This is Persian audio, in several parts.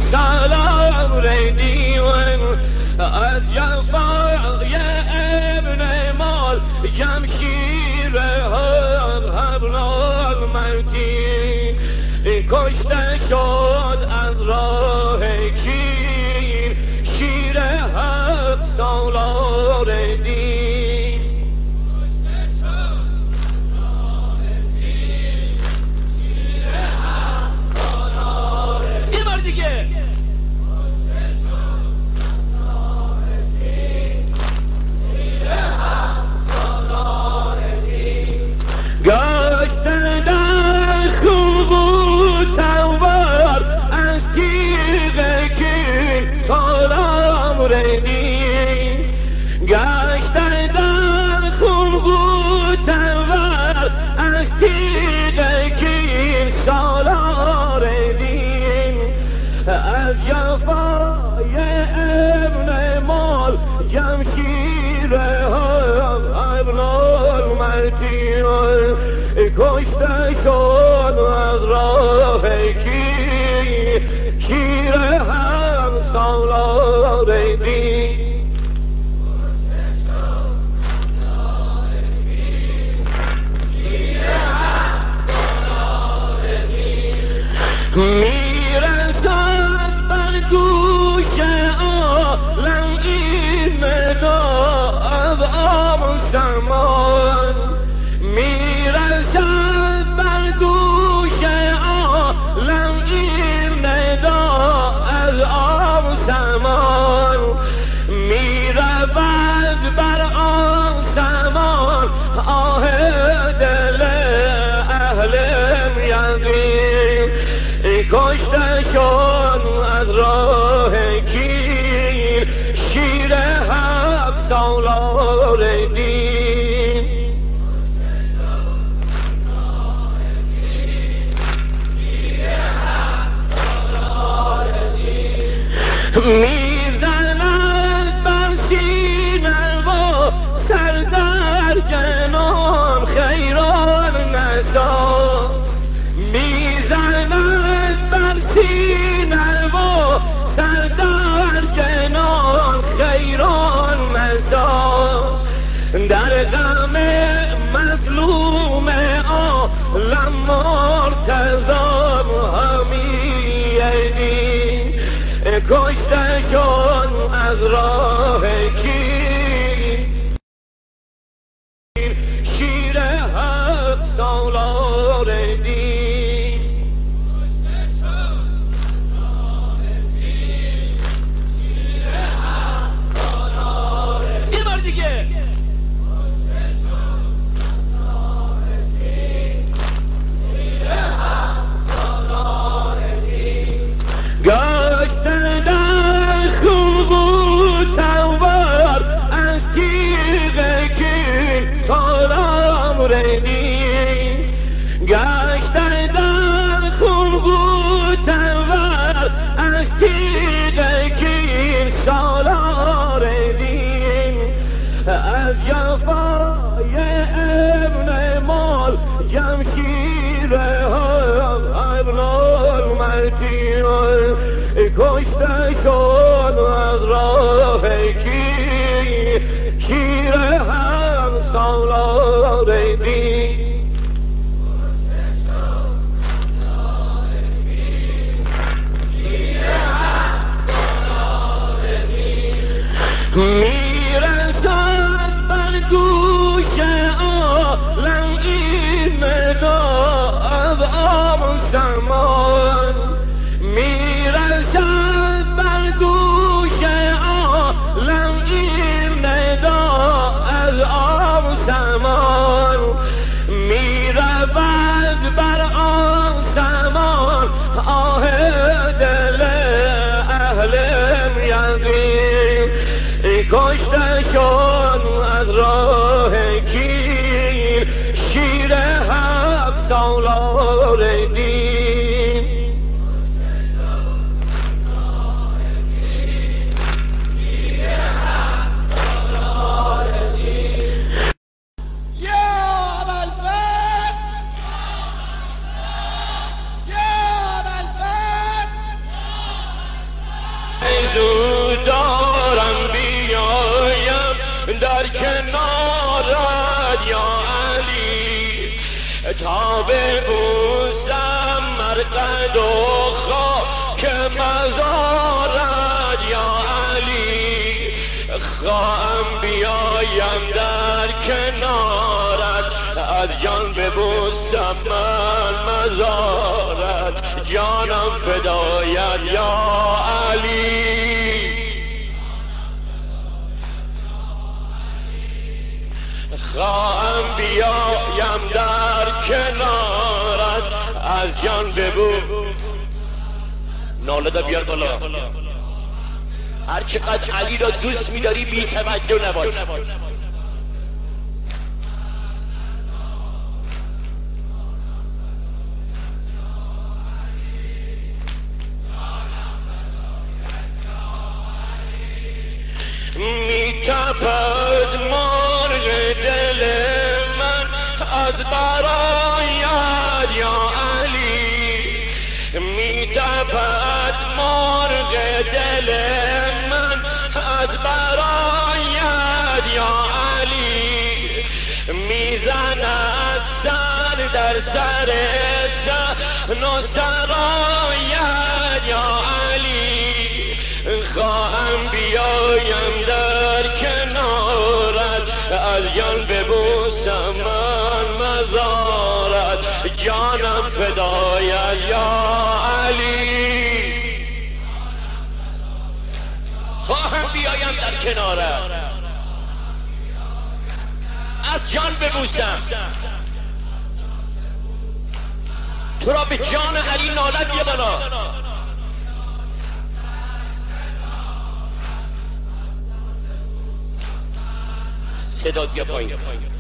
سلام ردیون از جفای ابن مال جمشیر هبرال مرتی کشته شد از راه کین شیر 7 سالار دین یه بار دیگه گشته در خون بود توار از تیغ کین سالار دین گشته در خون بود توار از تیغ کین سالار دین از جفای ابن مال جمشیر هبرال مرتی کشته شد از راه کی شیر 7 سالار دین میرسد بر گوش عالم این ندا از آب و سمان میرسد بر گوش عالم این ندا از آب و سمان میرود بر آسمان آه دل اهل یقین کشته شد از راه کین شیر 7 سالار دین میزند بر سینه و سر در جنان خیران نسا میزند بر سینه و سر در جنان خیران نسا در غم مظلوم عالم مرتضی همیدی کشته شد از راه کی شیر 7 سالار دین یه بار دیگه گشته در خون بود توار از تیغ کین سالار دین گشته در خون بود توار از تیغ کین سالار دین از جفای ابن مال جمشیر هبرال مرتی کشته شد از راه کی شیر 7 سالار دین میرسد بر گوش عالم این ندا از آب و سمان میرسد بر گوش عالم این ندا از آب و سمان میرود بر آسمان آه دل اهل یقین کشته شد از راه کین شیر 7 سالار دین یا علی تا ببوسم مرقد و خاک مزارت یا علی خواهم بیایم در کنارت از جان ببوسم من مزارت جانم فدایت یا علی خواهم بیایم در کنارت از جان ببو ناله دا بیار بالا هر چقدر علی را دوست می‌داری بی توجه نباش می‌تپد مرغ دل من از برایت یا علی می‌تپد مرغ دل من از برایت یا علی میزند سر در سر صحن و سرایت یا علی خواهم بیایم در کنارت از جان ببوسم من مزارت جانم فدایت یا علی خواهم بیایم در کنارت از جان ببوسم تو را به جان علی نالت یه بالا صدا زیاد پایین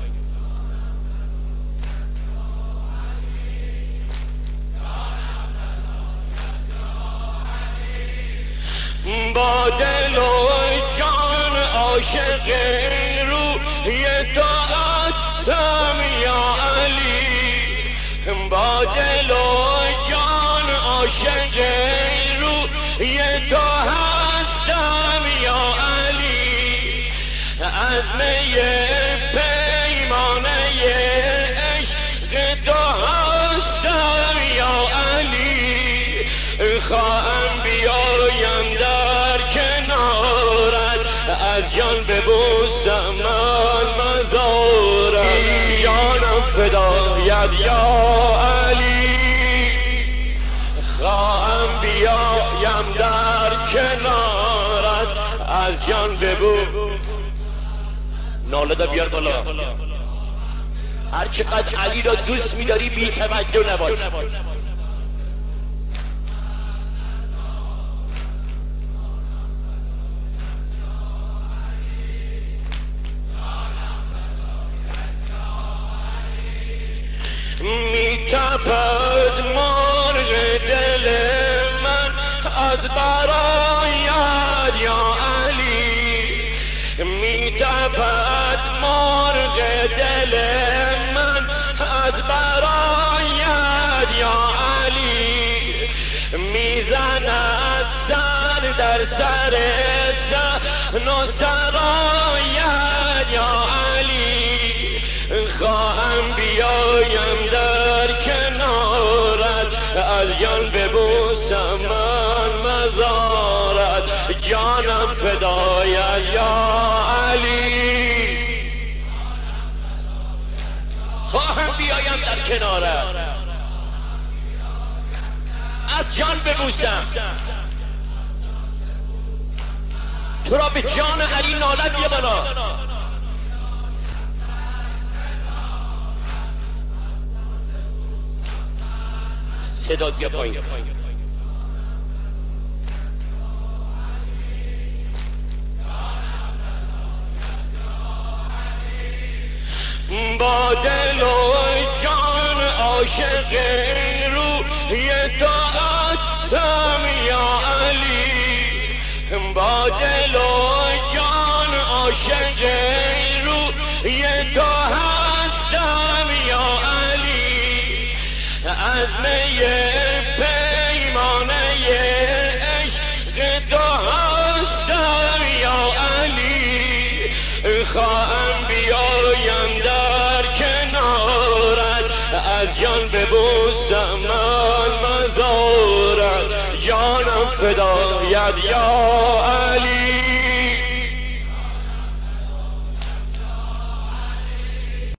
با دل و جان عاشق روی طاعتم یا علی با دل و جان عاشق روی تو هستم یا علی عزم پیمانه عشق تو هستم یا علی خواهم بیایم در کنارت از جان ببوسم من مزارت جانم فدایت یا علی خواهم بیایم در کنارت از جان ببوسم ناله دا بیار بالا هر چقدر علی را دوست می‌داری بی توجه نباش می‌تپد مرغ دل من از برایت یا علی می‌تپد مرغ دل من از برایت یا علی میزند سر در سر صحن و سرایت یا علی خواهم بیایم در کنارت از جان ببوسم من مزارت جانم فدایت یا علی خواهم بیایم در کنارت از جان ببوسم تو را به جان علی نالت یه بالا صدا زیاد پایین با دل و جان عاشق روی طاعتم یا علی با دل و جان عاشق روی تو هستم یا علی عزم پیمانه عشق تو هستم یا علی خواهم بیایم در ببوسم من مزارت جانم فدایت یا علی